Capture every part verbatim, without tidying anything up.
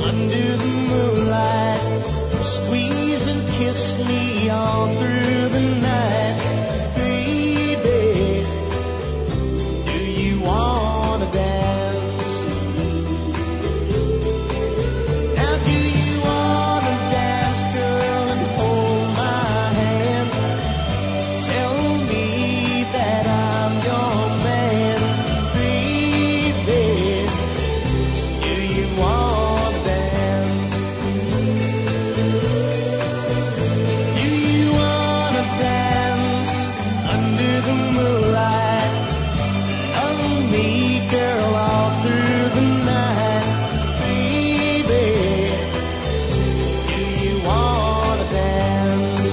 under the moonlight. Squeeze and kiss me all through the night. Baby, do you wanna dance? Now do you wanna dance, girl, and hold my hand? Tell me that I'm your man. Baby, do you wanna dance? Do you wanna dance under the moonlight? Love me, girl, all through the night. Baby, do you wanna dance?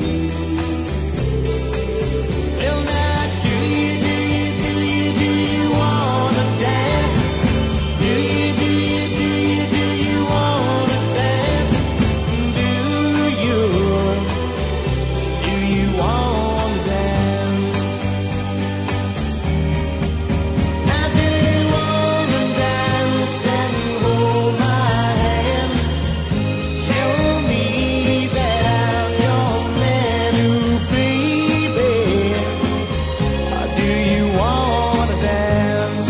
Well, now, do you, do you, do you, do you wanna dance? Do you, do you, do you, do you wanna dance? Do you, do you wanna dance? Now, do you wanna dance and hold my hand? Tell me that I'm your man. Ooh, baby, do you wanna dance?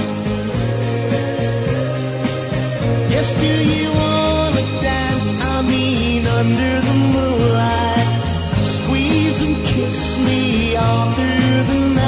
Yes, do you wanna dance? I mean, under the moonlight. Squeeze and kiss me all through the night.